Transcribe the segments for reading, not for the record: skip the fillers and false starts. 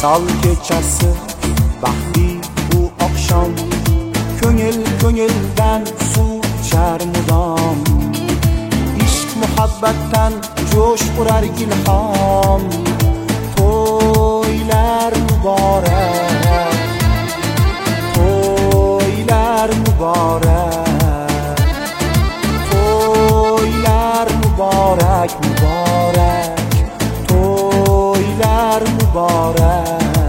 Visol kechasi baxtli bu oqshom, ko'ngildan suv ichar mudom. Ishq muhabbatdan jo'sh urar ilhom. To'ylar muborak, to'ylar muborak, to'ylar muborak, muborak, to'ylar muborak.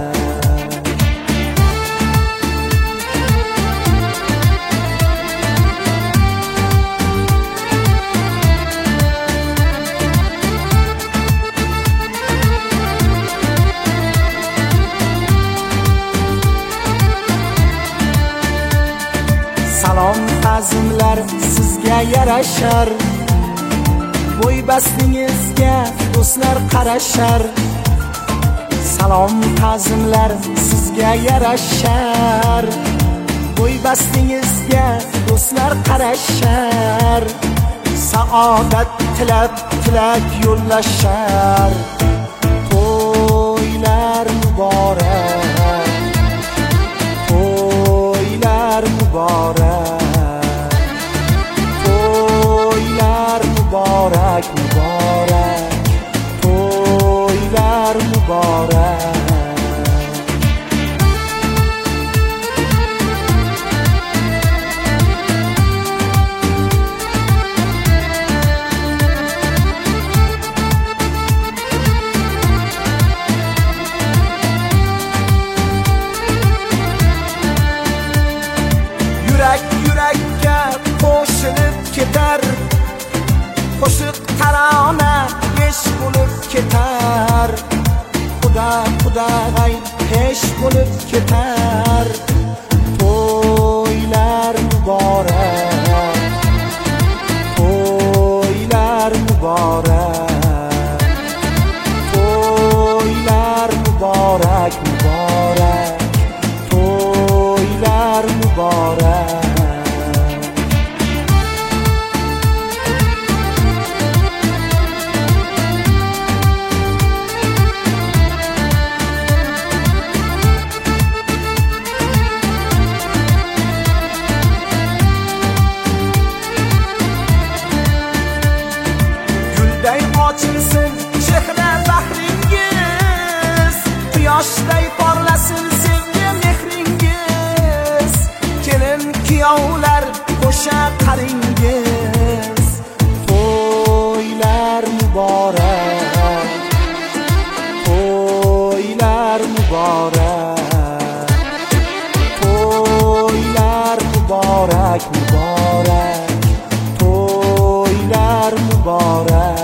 Salom ta'zimlar sizga yarashar, bo'y bastingizga do'stlar qarashar. Salom ta'zimlar sizga yarashar, bo'y bastingizga do'stlar qarashar. Saodat tilab tilak yo'llashar. To'ylar muborak, to'ylar muborak, to'ylar muborak, muborak, to'ylar muborak. Yurakka qo'shilib ketar, qo'shiq tarona pesh bo'lib ketar. Xuday pesh bo'lib ketar. To'ylar muborak, to'ylar muborak, to'ylar muborak, muborak, to'ylar muborak. Ochilsin chehra bahringiz, quyoshday porlasin sevgi mehringiz. Kelin kuyovlar qo'sha qaringiz. To'ylar muborak, to'ylar muborak, to'ylar muborak, muborak, to'ylar muborak.